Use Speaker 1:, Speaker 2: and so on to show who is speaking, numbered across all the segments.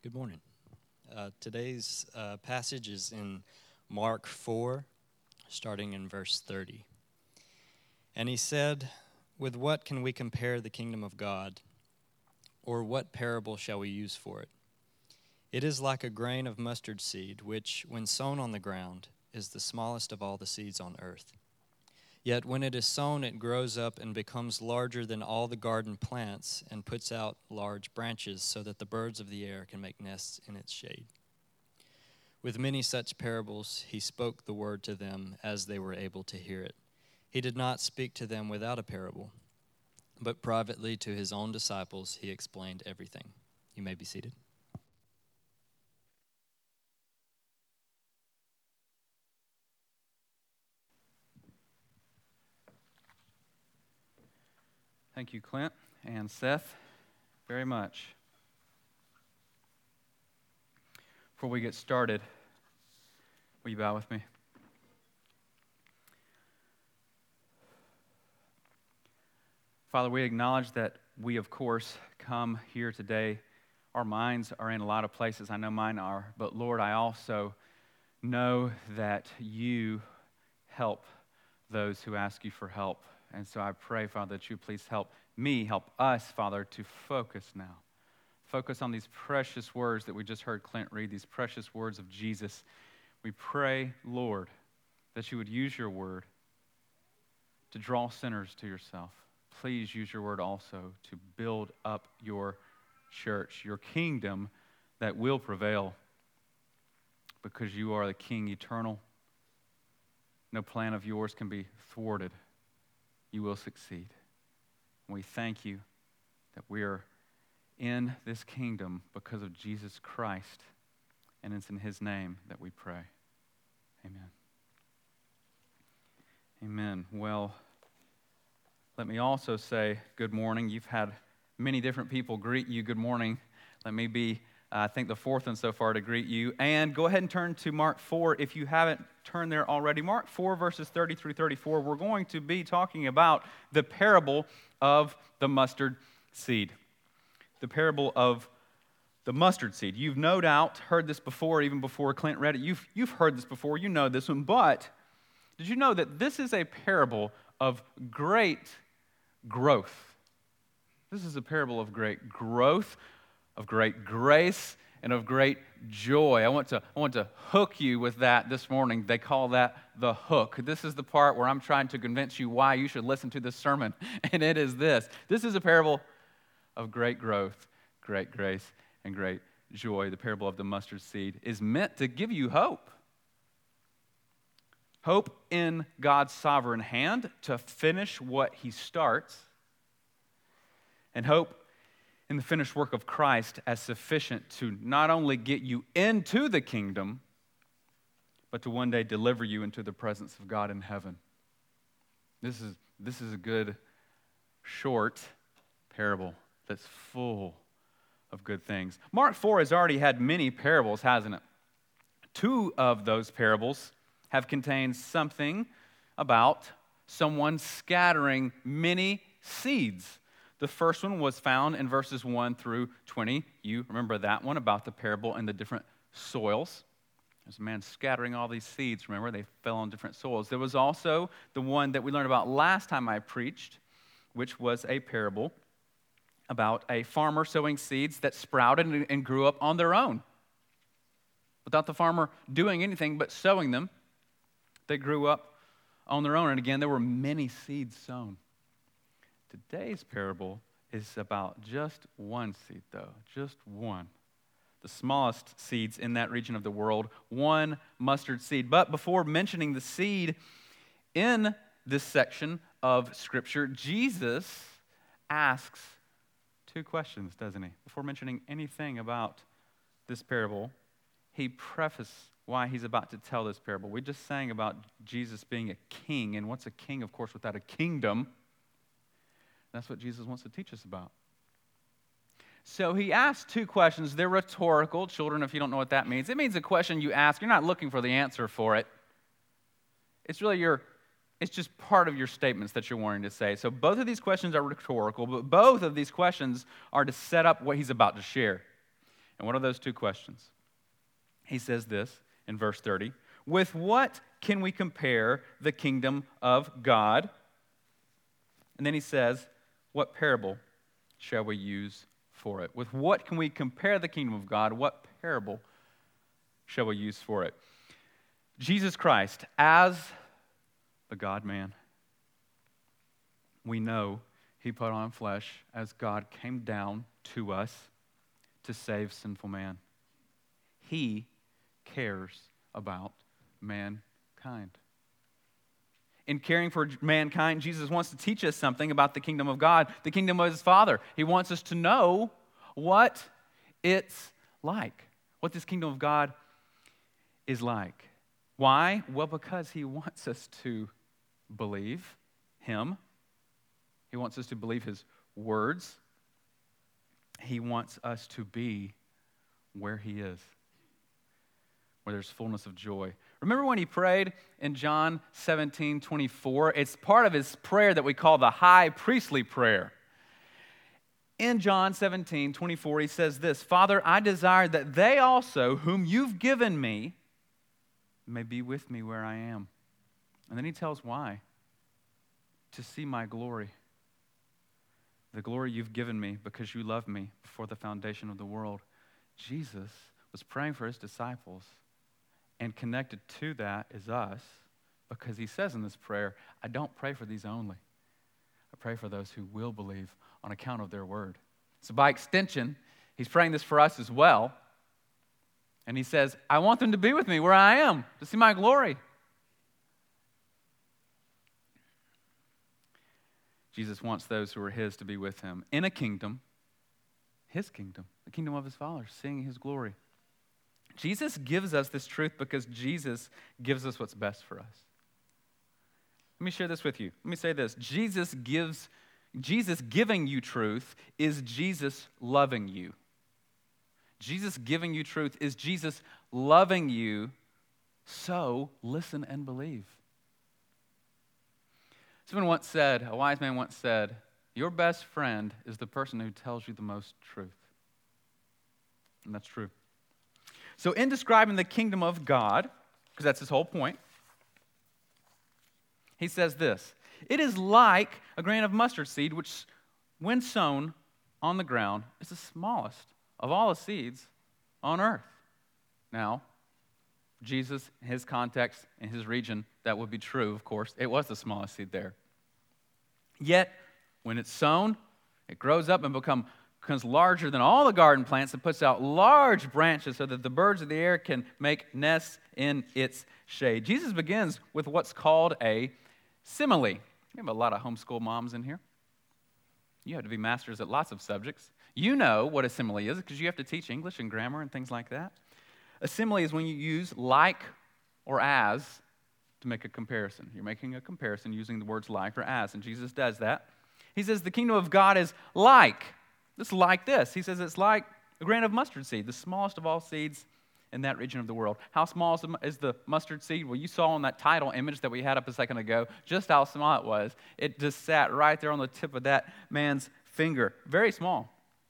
Speaker 1: Good morning. Today's passage is in Mark 4, starting in verse 30. And he said, "With what can we compare the kingdom of God? Or what parable shall we use for it? It is like a grain of mustard seed, which, when sown on the ground, is the smallest of all the seeds on earth. Yet when it is sown, it grows up and becomes larger than all the garden plants and puts out large branches so that the birds of the air can make nests in its shade." With many such parables, he spoke the word to them as they were able to hear it. He did not speak to them without a parable, but privately to his own disciples he explained everything. You may be seated.
Speaker 2: Thank you, Clint and Seth, very much. Before we get started, will you bow with me? Father, we acknowledge that we, of course, come here today. Our minds are in a lot of places. I know mine are. But Lord, I also know that you help those who ask you for help. And so I pray, Father, that you please help me, help us, Father, to focus now. Focus on these precious words that we just heard Clint read, these precious words of Jesus. We pray, Lord, that you would use your word to draw sinners to yourself. Please use your word also to build up your church, your kingdom that will prevail because you are the King eternal. No plan of yours can be thwarted. You will succeed. And we thank you that we are in this kingdom because of Jesus Christ, and it's in his name that we pray. Amen. Amen. Well, let me also say good morning. You've had many different people greet you good morning. Let me be, I think, the fourth one so far to greet you. And go ahead and turn to Mark 4 if you haven't turned there already. Mark 4, verses 30 through 34. We're going to be talking about the parable of the mustard seed. The parable of the mustard seed. You've no doubt heard this before, even before Clint read it. You've heard this before. You know this one. But did you know that this is a parable of great growth? This is a parable of great growth, of great grace, and of great joy. I want to hook you with that this morning. They call that the hook. This is the part where I'm trying to convince you why you should listen to this sermon, and it is this. This is a parable of great growth, great grace, and great joy. The parable of the mustard seed is meant to give you hope. Hope in God's sovereign hand to finish what he starts, and hope in the finished work of Christ as sufficient to not only get you into the kingdom, but to one day deliver you into the presence of God in heaven. This is a good, short parable that's full of good things. Mark 4 has already had many parables, hasn't it? Two of those parables have contained something about someone scattering many seeds. The first one was found in verses 1 through 20. You remember that one about the parable and the different soils. There's a man scattering all these seeds, remember? They fell on different soils. There was also the one that we learned about last time I preached, which was a parable about a farmer sowing seeds that sprouted and grew up on their own. Without the farmer doing anything but sowing them, they grew up on their own. And again, there were many seeds sown. Today's parable is about just one seed, though, just one. The smallest seeds in that region of the world, one mustard seed. But before mentioning the seed in this section of Scripture, Jesus asks two questions, doesn't he? Before mentioning anything about this parable, he prefaces why he's about to tell this parable. We just sang about Jesus being a king, and what's a king, of course, without a kingdom? That's what Jesus wants to teach us about. So he asks two questions. They're rhetorical. Children, if you don't know what that means, it means a question you ask. You're not looking for the answer for it. It's really it's just part of your statements that you're wanting to say. So both of these questions are rhetorical, but both of these questions are to set up what he's about to share. And what are those two questions? He says this in verse 30. With what can we compare the kingdom of God? And then he says, what parable shall we use for it? With what can we compare the kingdom of God? What parable shall we use for it? Jesus Christ, as the God-man, we know he put on flesh as God came down to us to save sinful man. He cares about mankind. In caring for mankind, Jesus wants to teach us something about the kingdom of God, the kingdom of his Father. He wants us to know what it's like, what this kingdom of God is like. Why? Well, because he wants us to believe him. He wants us to believe his words. He wants us to be where he is, where there's fullness of joy. Remember when he prayed in John 17:24? It's part of his prayer that we call the high priestly prayer. In John 17:24, he says this, Father, I desire that they also, whom you've given me, may be with me where I am. And then he tells why. To see my glory. The glory you've given me because you loved me before the foundation of the world. Jesus was praying for his disciples, and connected to that is us, because he says in this prayer, I don't pray for these only. I pray for those who will believe on account of their word. So by extension, he's praying this for us as well. And he says, I want them to be with me where I am, to see my glory. Jesus wants those who are his to be with him in a kingdom, his kingdom, the kingdom of his Father, seeing his glory. Jesus gives us this truth because Jesus gives us what's best for us. Let me share this with you. Let me say this. Jesus giving you truth is Jesus loving you. Jesus giving you truth is Jesus loving you, so listen and believe. Someone once said, a wise man once said, your best friend is the person who tells you the most truth. And that's true. So in describing the kingdom of God, because that's his whole point, he says this, it is like a grain of mustard seed, which when sown on the ground is the smallest of all the seeds on earth. Now, Jesus, in his context, in his region, that would be true, of course. It was the smallest seed there. Yet, when it's sown, it grows up and becomes larger than all the garden plants and puts out large branches so that the birds of the air can make nests in its shade. Jesus begins with what's called a simile. We have a lot of homeschool moms in here. You have to be masters at lots of subjects. You know what a simile is because you have to teach English and grammar and things like that. A simile is when you use like or as to make a comparison. You're making a comparison using the words like or as, and Jesus does that. He says the kingdom of God is like. It's like this. He says it's like a grain of mustard seed, the smallest of all seeds in that region of the world. How small is the mustard seed? Well, you saw on that title image that we had up a second ago just how small it was. It just sat right there on the tip of that man's finger. Very small.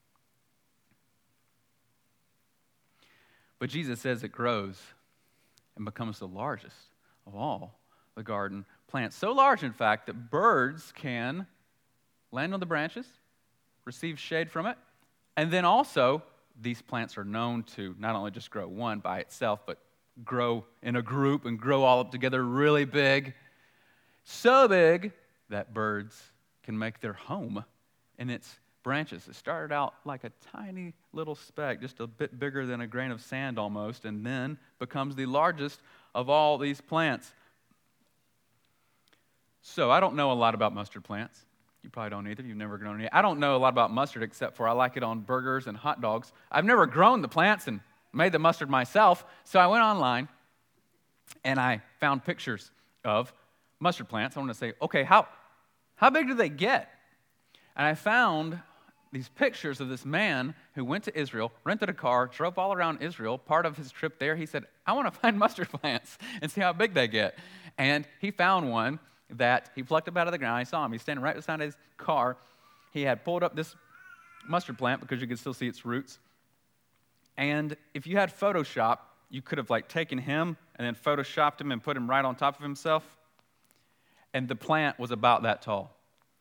Speaker 2: But Jesus says it grows and becomes the largest of all the garden plants. So large, in fact, that birds can land on the branches, receive shade from it, and then also these plants are known to not only just grow one by itself, but grow in a group and grow all up together really big. So big that birds can make their home in its branches. It started out like a tiny little speck, just a bit bigger than a grain of sand almost, and then becomes the largest of all these plants. So I don't know a lot about mustard plants. You probably don't either. You've never grown any. I don't know a lot about mustard except for I like it on burgers and hot dogs. I've never grown the plants and made the mustard myself, so I went online and I found pictures of mustard plants. I want to say, okay, how big do they get? And I found these pictures of this man who went to Israel, rented a car, drove all around Israel. Part of his trip there, he said, I want to find mustard plants and see how big they get. And he found one that he plucked up out of the ground. I saw him. He's standing right beside his car. He had pulled up this mustard plant because you could still see its roots. And if you had Photoshop, you could have taken him and then Photoshopped him and put him right on top of himself. And the plant was about that tall.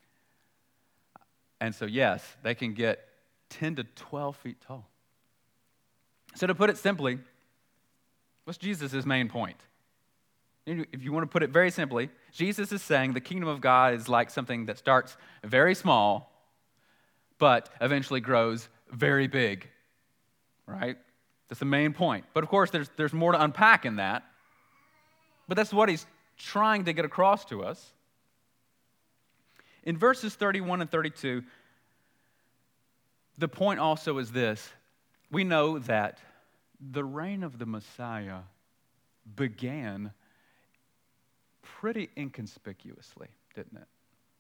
Speaker 2: And so, yes, they can get 10 to 12 feet tall. So to put it simply, what's Jesus' main point? If you want to put it very simply, Jesus is saying the kingdom of God is like something that starts very small, but eventually grows very big, right? That's the main point. But of course, there's more to unpack in that. But that's what he's trying to get across to us. In verses 31 and 32, the point also is this. We know that the reign of the Messiah began pretty inconspicuously, didn't it?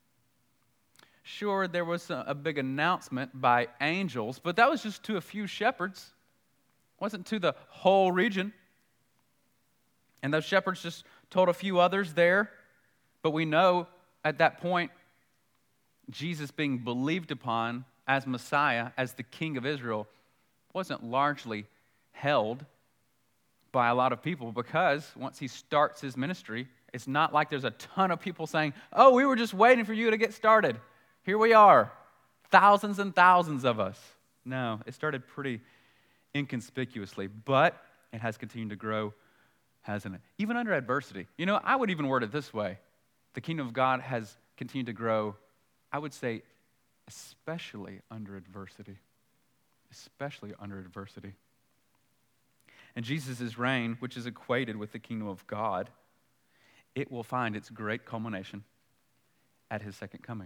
Speaker 2: Sure, there was a big announcement by angels, but that was just to a few shepherds. It wasn't to the whole region. And those shepherds just told a few others there. But we know at that point, Jesus being believed upon as Messiah, as the King of Israel, wasn't largely held by a lot of people, because once he starts his ministry, it's not like there's a ton of people saying, oh, we were just waiting for you to get started. Here we are, thousands and thousands of us. No, it started pretty inconspicuously, but it has continued to grow, hasn't it? Even under adversity. I would even word it this way. The kingdom of God has continued to grow, I would say, especially under adversity. Especially under adversity. And Jesus' reign, which is equated with the kingdom of God, it will find its great culmination at his second coming.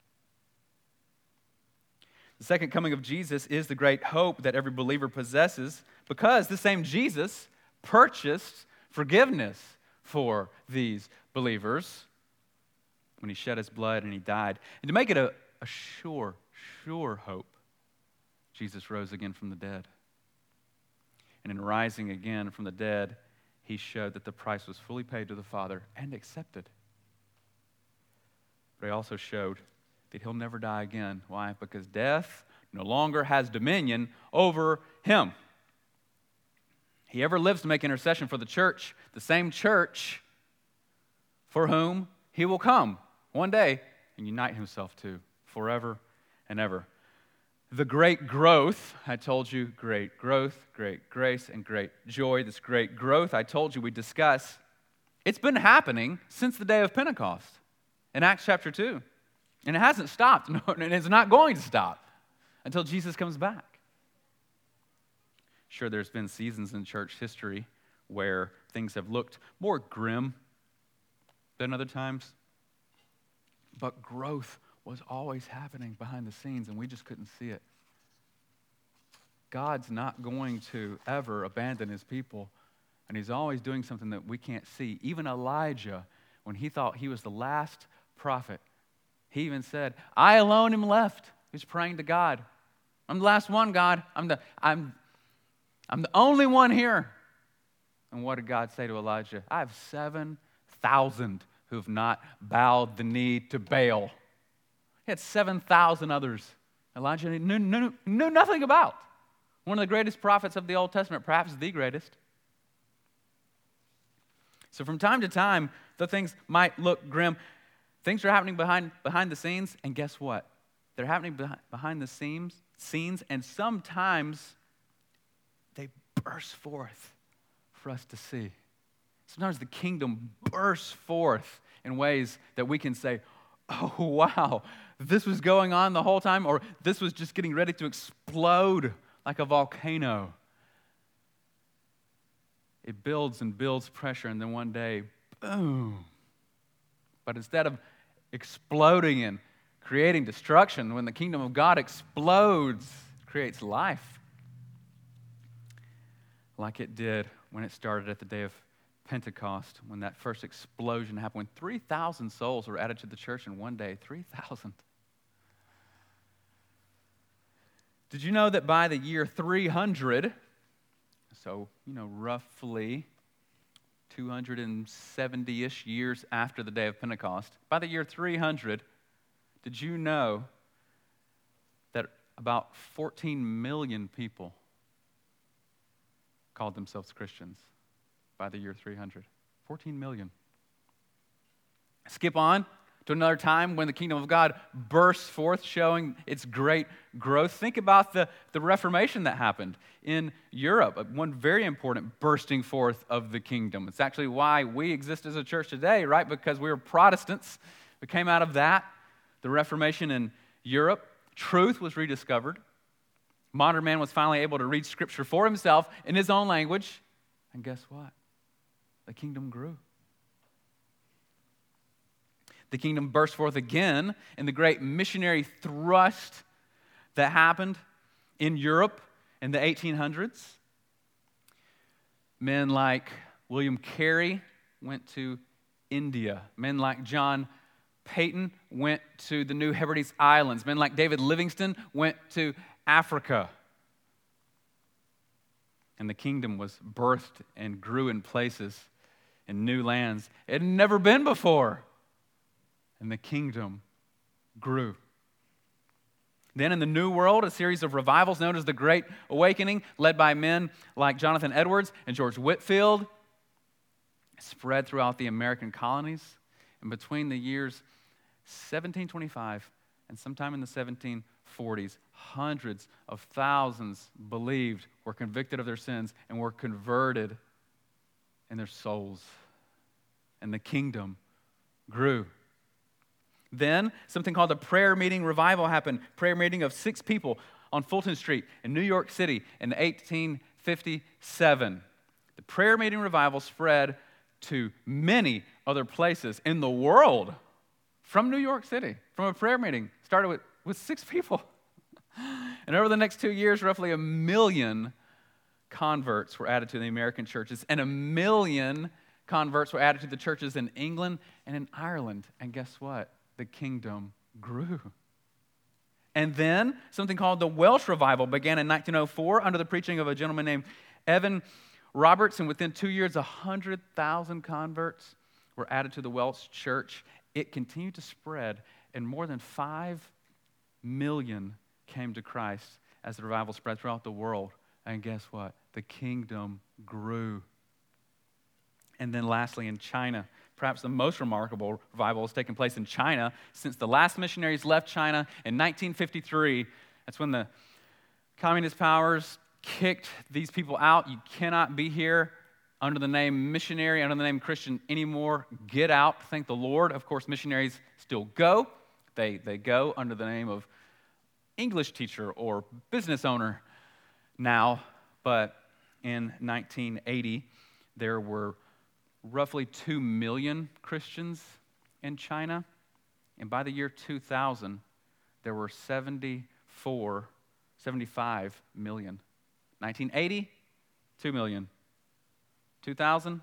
Speaker 2: The second coming of Jesus is the great hope that every believer possesses, because the same Jesus purchased forgiveness for these believers when he shed his blood and he died. And to make it a sure hope, Jesus rose again from the dead. And in rising again from the dead, he showed that the price was fully paid to the Father and accepted. But he also showed that he'll never die again. Why? Because death no longer has dominion over him. He ever lives to make intercession for the church, the same church for whom he will come one day and unite himself to forever and ever. The great growth, I told you, great growth, great grace, and great joy. This great growth, I told you, we discuss. It's been happening since the day of Pentecost in Acts chapter 2. And it hasn't stopped, and it's not going to stop until Jesus comes back. Sure, there's been seasons in church history where things have looked more grim than other times, but growth was always happening behind the scenes, and we just couldn't see it. God's not going to ever abandon his people, and he's always doing something that we can't see. Even Elijah, when he thought he was the last prophet, he even said, I alone am left. He's praying to God. I'm the last one, God. I'm the only one here. And what did God say to Elijah? I have 7,000 who have not bowed the knee to Baal. He had 7,000 others Elijah knew nothing about. One of the greatest prophets of the Old Testament, perhaps the greatest. So from time to time, though things might look grim, things are happening behind the scenes, and guess what? They're happening behind the scenes, and sometimes they burst forth for us to see. Sometimes the kingdom bursts forth in ways that we can say, oh, wow, this was going on the whole time, or this was just getting ready to explode like a volcano. It builds and builds pressure, and then one day, boom. But instead of exploding and creating destruction, when the kingdom of God explodes, it creates life. Like it did when it started at the day of Pentecost, when that first explosion happened, when 3,000 souls were added to the church in one day. 3,000. Did you know that by the year 300, so, roughly 270-ish years after the day of Pentecost, by the year 300, did you know that about 14 million people called themselves Christians by the year 300. 14 million. Skip on to another time when the kingdom of God bursts forth, showing its great growth. Think about the Reformation that happened in Europe, one very important bursting forth of the kingdom. It's actually why we exist as a church today, right? Because we were Protestants. We came out of that, the Reformation in Europe. Truth was rediscovered. Modern man was finally able to read Scripture for himself in his own language. And guess what? The kingdom grew. The kingdom burst forth again in the great missionary thrust that happened in Europe in the 1800s. Men like William Carey went to India. Men like John Peyton went to the New Hebrides Islands. Men like David Livingstone went to Africa. And the kingdom was birthed and grew in places, in new lands it had never been before. And the kingdom grew. Then in the New World, a series of revivals known as the Great Awakening, led by men like Jonathan Edwards and George Whitefield, spread throughout the American colonies. And between the years 1725 and sometime in the 1740s, hundreds of thousands believed, were convicted of their sins, and were converted in their souls. And the kingdom grew. Then something called the prayer meeting revival happened. Prayer meeting of 6 people on Fulton Street in New York City in 1857. The prayer meeting revival spread to many other places in the world from New York City, from a prayer meeting. Started with 6 people. And over the next 2 years, roughly 1 million converts were added to the American churches, and 1 million converts were added to the churches in England and in Ireland. And guess what? The kingdom grew. And then something called the Welsh Revival began in 1904 under the preaching of a gentleman named Evan Roberts, and within 2 years, 100,000 converts were added to the Welsh church. It continued to spread, and more than 5 million came to Christ as the revival spread throughout the world. And guess what? The kingdom grew. And then lastly, in China, perhaps the most remarkable revival has taken place in China since the last missionaries left China in 1953. That's when the communist powers kicked these people out. You cannot be here under the name missionary, under the name Christian anymore. Get out. Thank the Lord. Of course, missionaries still go. They go under the name of English teacher or business owner now. But in 1980, there were roughly 2 million Christians in China. And by the year 2000, there were 75 million. 1980, 2 million. 2000,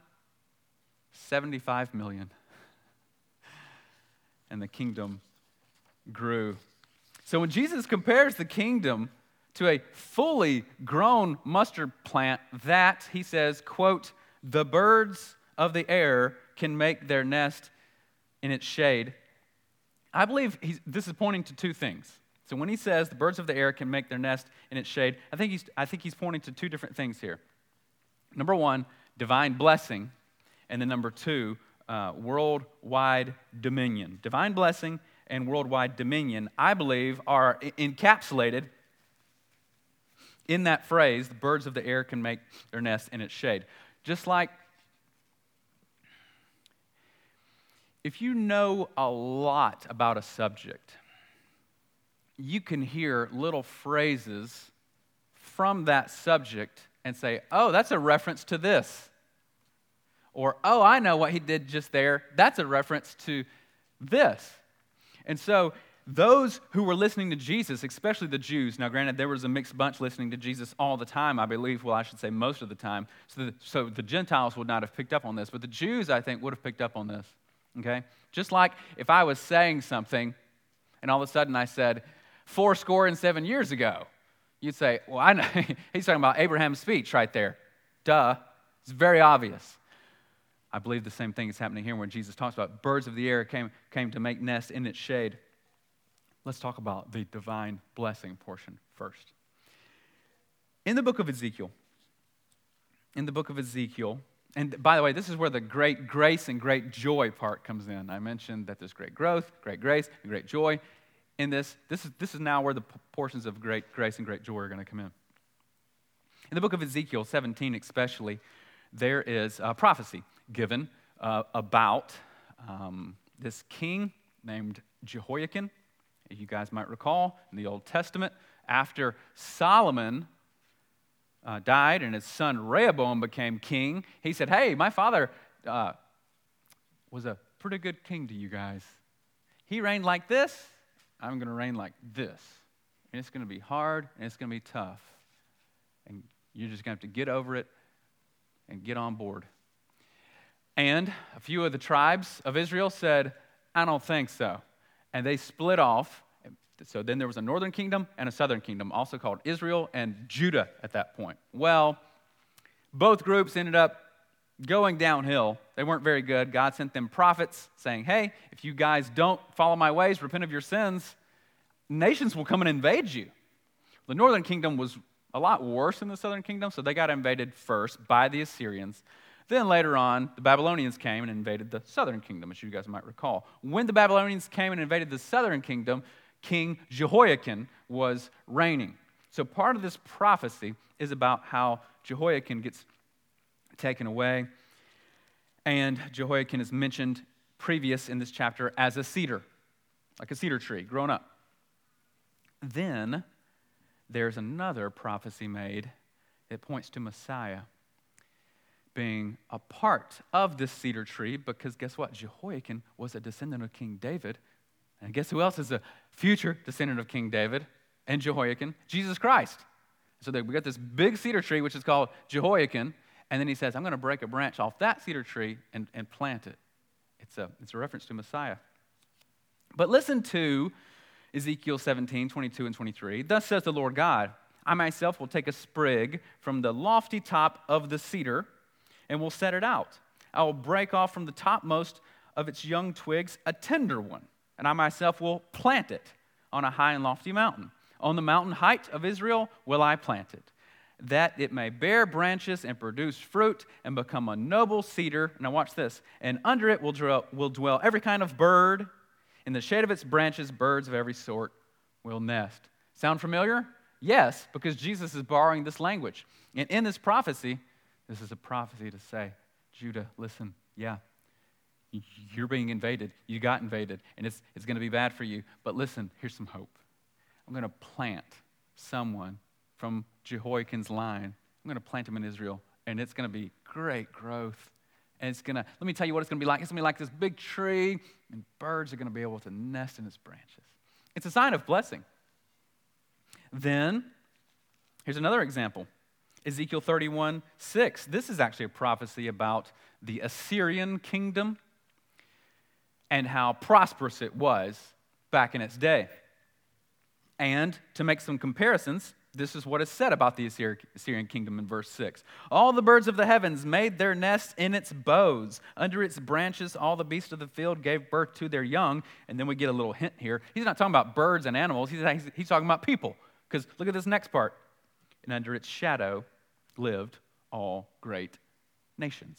Speaker 2: 75 million. And the kingdom grew. So when Jesus compares the kingdom to a fully grown mustard plant that, he says, quote, the birds of the air can make their nest in its shade. I believe this is pointing to 2 things. So when he says the birds of the air can make their nest in its shade, I think he's pointing to 2 different things here. Number 1, divine blessing, and then number 2, worldwide dominion. Divine blessing and worldwide dominion, I believe, are encapsulated in that phrase, the birds of the air can make their nest in its shade. Just like if you know a lot about a subject, you can hear little phrases from that subject and say, oh, that's a reference to this. Or, oh, I know what he did just there. That's a reference to this. And so those who were listening to Jesus, especially the Jews, now granted there was a mixed bunch listening to Jesus all the time, I believe, well, I should say most of the time, so the Gentiles would not have picked up on this, but the Jews, I think, would have picked up on this. Okay? Just like if I was saying something and all of a sudden I said, 70 years ago, you'd say, well, I know, he's talking about Abraham's speech right there. Duh. It's very obvious. I believe the same thing is happening here when Jesus talks about birds of the air came to make nests in its shade. Let's talk about the divine blessing portion first. In the book of Ezekiel, in the book of Ezekiel, and by the way, this is where the great grace and great joy part comes in. I mentioned that there's great growth, great grace, and great joy. In this is now where the portions of great grace and great joy are going to come in. In the book of Ezekiel 17 especially, there is a prophecy given about this king named Jehoiakim. You guys might recall in the Old Testament, after Solomon died and his son Rehoboam became king, he said, hey, my father was a pretty good king to you guys. He reigned like this, I'm going to reign like this. And it's going to be hard and it's going to be tough. And you're just going to have to get over it and get on board. And a few of the tribes of Israel said, I don't think so. And they split off. So then there was a northern kingdom and a southern kingdom, also called Israel and Judah at that point. Well, both groups ended up going downhill. They weren't very good. God sent them prophets saying, hey, if you guys don't follow my ways, repent of your sins, nations will come and invade you. The northern kingdom was a lot worse than the southern kingdom, so they got invaded first by the Assyrians. Then later on, the Babylonians came and invaded the southern kingdom, as you guys might recall. When the Babylonians came and invaded the southern kingdom, King Jehoiakim was reigning. So part of this prophecy is about how Jehoiakim gets taken away. And Jehoiakim is mentioned previous in this chapter as a cedar, like a cedar tree grown up. Then there's another prophecy made that points to Messiah being a part of this cedar tree, because guess what? Jehoiakim was a descendant of King David. And guess who else is a future descendant of King David and Jehoiakim? Jesus Christ. So we got this big cedar tree, which is called Jehoiakim, and then he says, I'm going to break a branch off that cedar tree and plant it. It's a reference to Messiah. But listen to Ezekiel 17, 22 and 23. Thus says the Lord God, I myself will take a sprig from the lofty top of the cedar and will set it out. I will break off from the topmost of its young twigs a tender one, and I myself will plant it on a high and lofty mountain. On the mountain height of Israel will I plant it, that it may bear branches and produce fruit and become a noble cedar. Now watch this. And under it will dwell every kind of bird. In the shade of its branches, birds of every sort will nest. Sound familiar? Yes, because Jesus is borrowing this language. And in this prophecy, this is a prophecy to say, Judah, listen, yeah, you're being invaded. You got invaded, and it's going to be bad for you. But listen, here's some hope. I'm going to plant someone from Jehoiakim's line. I'm going to plant him in Israel, and it's going to be great growth. And it's going to, let me tell you what it's going to be like. It's going to be like this big tree, and birds are going to be able to nest in its branches. It's a sign of blessing. Then, here's another example. Ezekiel 31:6. This is actually a prophecy about the Assyrian kingdom and how prosperous it was back in its day. And to make some comparisons, this is what is said about the Assyrian kingdom in verse 6. All the birds of the heavens made their nests in its boughs. Under its branches, all the beasts of the field gave birth to their young. And then we get a little hint here. He's not talking about birds and animals. He's talking about people. Because look at this next part. And under its shadow lived all great nations.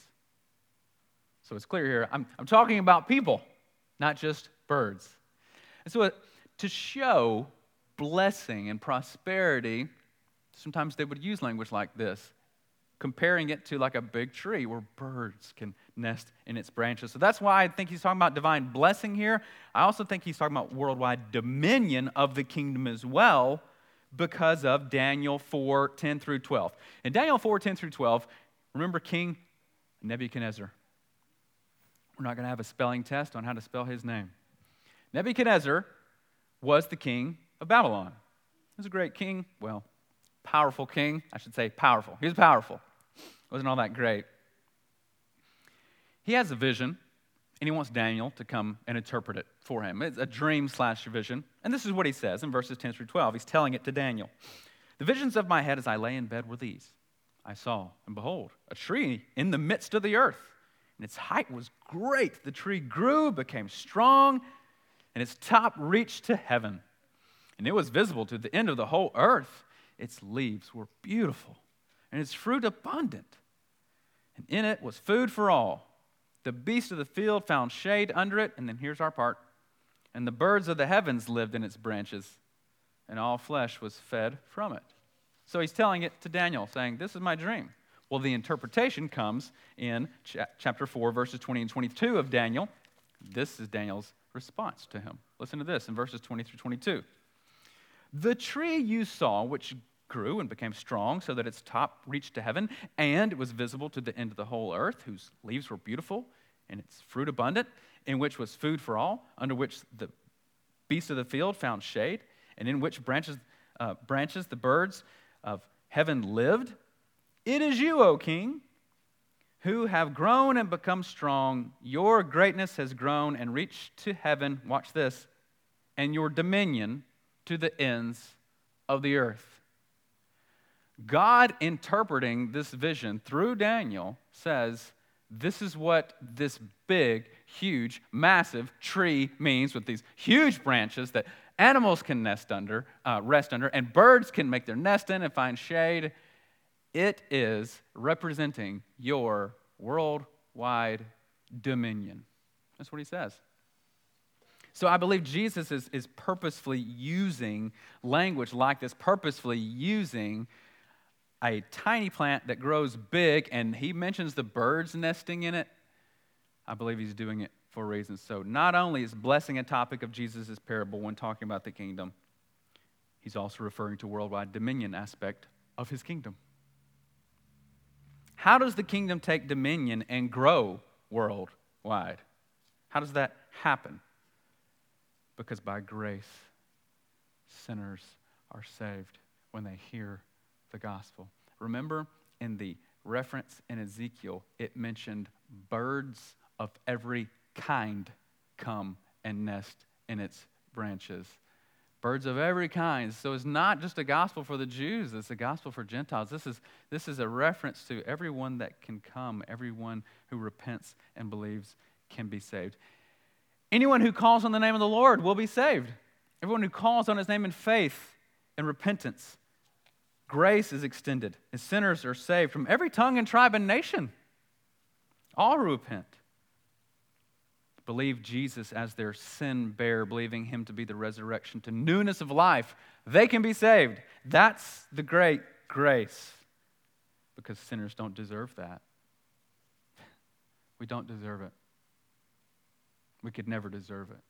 Speaker 2: So it's clear here, I'm talking about people, not just birds. And so to show blessing and prosperity, sometimes they would use language like this, comparing it to like a big tree where birds can nest in its branches. So that's why I think he's talking about divine blessing here. I also think he's talking about worldwide dominion of the kingdom as well, because of Daniel 4:10 through 12. In Daniel 4:10 through 12, remember King Nebuchadnezzar. We're not going to have a spelling test on how to spell his name. Nebuchadnezzar was the king of Babylon. He was a great king, well, powerful king. I should say powerful. He was powerful. Wasn't all that great. He has a vision, and he wants Daniel to come and interpret it for him. It's a dream/vision. And this is what he says in verses 10 through 12. He's telling it to Daniel. The visions of my head as I lay in bed were these. I saw, and behold, a tree in the midst of the earth. And its height was great. The tree grew, became strong, and its top reached to heaven. And it was visible to the end of the whole earth. Its leaves were beautiful, and its fruit abundant. and in it was food for all. The beasts of the field found shade under it, and then here's our part. And the birds of the heavens lived in its branches, and all flesh was fed from it. So he's telling it to Daniel, saying, this is my dream. Well, the interpretation comes in chapter 4, verses 20 and 22 of Daniel. This is Daniel's response to him. Listen to this in verses 20 through 22. The tree you saw, which grew and became strong so that its top reached to heaven, and it was visible to the end of the whole earth, whose leaves were beautiful and its fruit abundant, in which was food for all, under which the beasts of the field found shade, and in which branches the birds of heaven lived. It is you, O king, who have grown and become strong. Your greatness has grown and reached to heaven, watch this, and your dominion to the ends of the earth. God, interpreting this vision through Daniel, says, this is what this big, huge, massive tree means with these huge branches that animals can rest under, and birds can make their nest in and find shade. It is representing your worldwide dominion. That's what he says. So I believe Jesus is purposefully using language like this, purposefully using a tiny plant that grows big, and he mentions the birds nesting in it. I believe he's doing it for a reason. So not only is blessing a topic of Jesus' parable when talking about the kingdom, he's also referring to worldwide dominion aspect of his kingdom. How does the kingdom take dominion and grow worldwide? How does that happen? Because by grace, sinners are saved when they hear the gospel. Remember in the reference in Ezekiel, it mentioned birds of every kind come and nest in its branches. Birds of every kind. So it's not just a gospel for the Jews, it's a gospel for Gentiles. This is a reference to everyone that can come, everyone who repents and believes can be saved. Anyone who calls on the name of the Lord will be saved. Everyone who calls on his name in faith and repentance. Grace is extended, and sinners are saved from every tongue and tribe and nation. All who repent, believe Jesus as their sin bearer, believing him to be the resurrection to newness of life, they can be saved. That's the great grace, because sinners don't deserve that. We don't deserve it. We could never deserve it.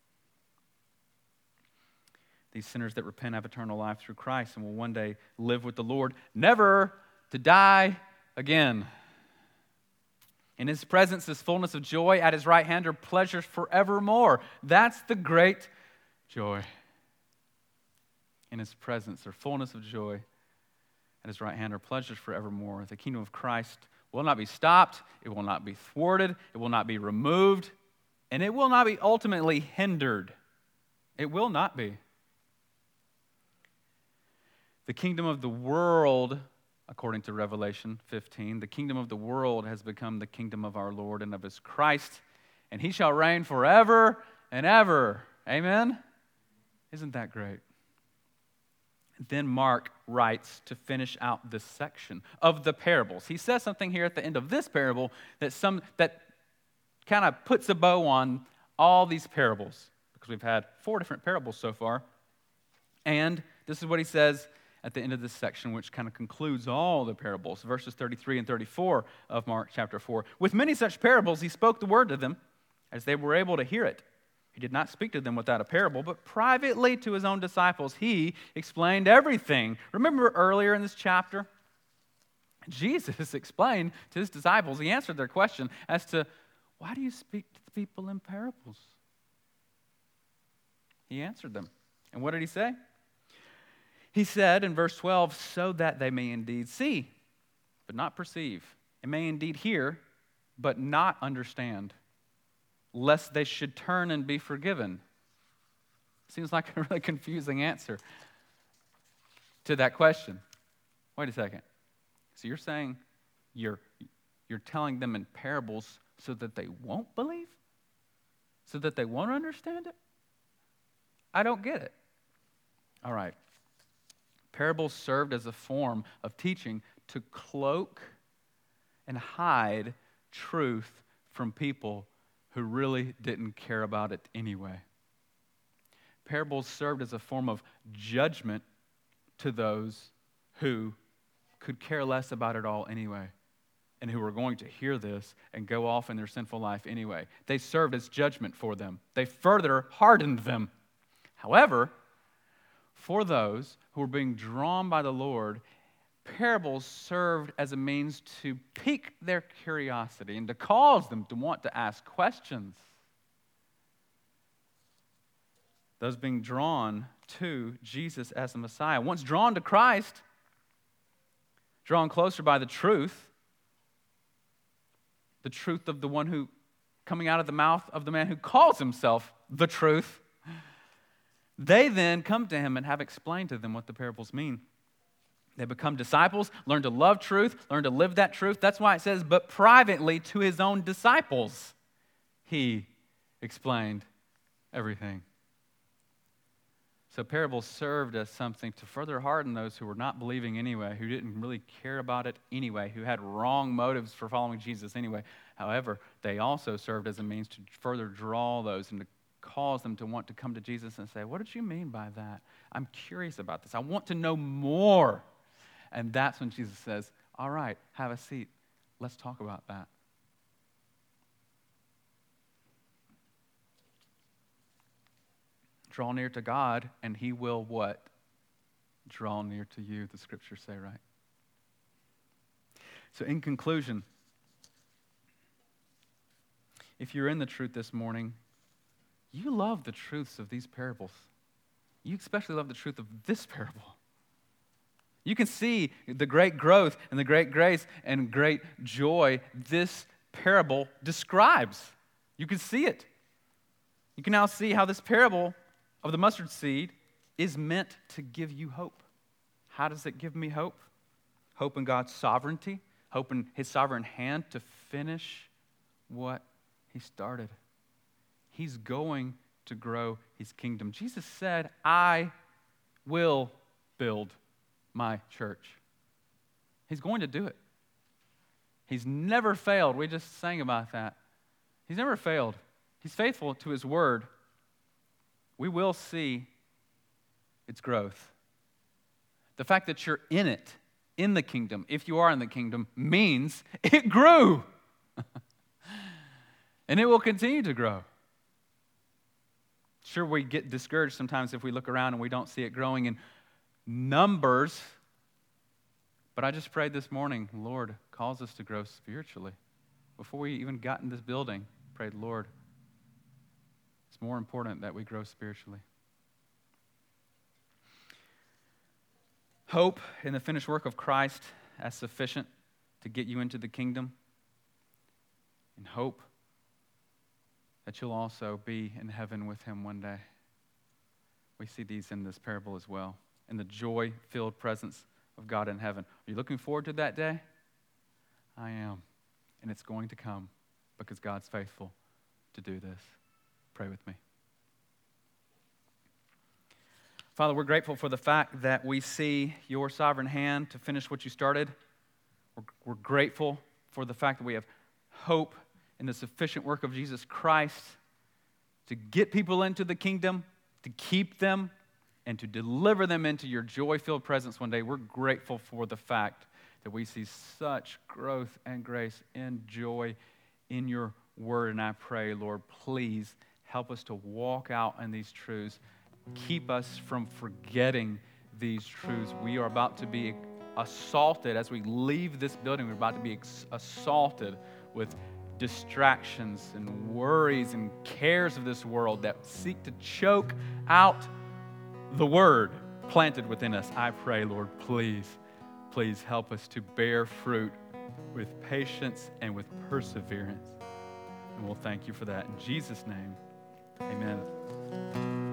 Speaker 2: These sinners that repent have eternal life through Christ and will one day live with the Lord, never to die again. In his presence is fullness of joy. At his right hand are pleasures forevermore. That's the great joy. In his presence are fullness of joy. At his right hand are pleasures forevermore. The kingdom of Christ will not be stopped. It will not be thwarted. It will not be removed. And it will not be ultimately hindered. It will not be. The kingdom of the world, according to Revelation 15, the kingdom of the world has become the kingdom of our Lord and of his Christ, and he shall reign forever and ever. Amen? Isn't that great? Then Mark writes to finish out this section of the parables. He says something here at the end of this parable that kind of puts a bow on all these parables, because we've had 4 different parables so far. And this is what he says at the end of this section, which kind of concludes all the parables, verses 33 and 34 of Mark chapter 4. With many such parables, he spoke the word to them as they were able to hear it. He did not speak to them without a parable, but privately to his own disciples, he explained everything. Remember earlier in this chapter, Jesus explained to his disciples, he answered their question as to, why do you speak to the people in parables? He answered them. And what did he say? He said in verse 12, so that they may indeed see, but not perceive, and may indeed hear, but not understand, lest they should turn and be forgiven. Seems like a really confusing answer to that question. Wait a second. So you're saying you're telling them in parables so that they won't believe? So that they won't understand it? I don't get it. All right. Parables served as a form of teaching to cloak and hide truth from people who really didn't care about it anyway. Parables served as a form of judgment to those who could care less about it all anyway, and who were going to hear this and go off in their sinful life anyway. They served as judgment for them. They further hardened them. However, for those who were being drawn by the Lord, parables served as a means to pique their curiosity and to cause them to want to ask questions. Those being drawn to Jesus as the Messiah, once drawn to Christ, drawn closer by the truth of the one who, coming out of the mouth of the man who calls himself the truth, they then come to him and have explained to them what the parables mean. They become disciples, learn to love truth, learn to live that truth. That's why it says, but privately to his own disciples, he explained everything. So parables served as something to further harden those who were not believing anyway, who didn't really care about it anyway, who had wrong motives for following Jesus anyway. However, they also served as a means to further draw those and to cause them to want to come to Jesus and say, what did you mean by that? I'm curious about this. I want to know more. And that's when Jesus says, all right, have a seat. Let's talk about that. Draw near to God, and he will what? Draw near to you, the scriptures say, right? So in conclusion, if you're in the truth this morning, you love the truths of these parables. You especially love the truth of this parable. You can see the great growth and the great grace and great joy this parable describes. You can see it. You can now see how this parable of the mustard seed is meant to give you hope. How does it give me hope? Hope in God's sovereignty, hope in his sovereign hand to finish what he started. He's going to grow his kingdom. Jesus said, I will build my church. He's going to do it. He's never failed. We just sang about that. He's never failed. He's faithful to his word. We will see its growth. The fact that you're in it, in the kingdom, if you are in the kingdom, means it grew. And it will continue to grow. Sure, we get discouraged sometimes if we look around and we don't see it growing in numbers. But I just prayed this morning, Lord, calls us to grow spiritually. Before we even got in this building, prayed, Lord, it's more important that we grow spiritually. Hope in the finished work of Christ as sufficient to get you into the kingdom. And hope that you'll also be in heaven with him one day. We see these in this parable as well. In the joy-filled presence of God in heaven. Are you looking forward to that day? I am. And it's going to come because God's faithful to do this. Pray with me. Father, we're grateful for the fact that we see your sovereign hand to finish what you started. We're grateful for the fact that we have hope in the sufficient work of Jesus Christ to get people into the kingdom, to keep them, and to deliver them into your joy-filled presence one day. We're grateful for the fact that we see such growth and grace and joy in your word. And I pray, Lord, please help us to walk out in these truths. Keep us from forgetting these truths. We are about to be assaulted as we leave this building. We're about to be assaulted with distractions and worries and cares of this world that seek to choke out the word planted within us. I pray, Lord, please help us to bear fruit with patience and with perseverance. And we'll thank you for that. In Jesus' name, amen.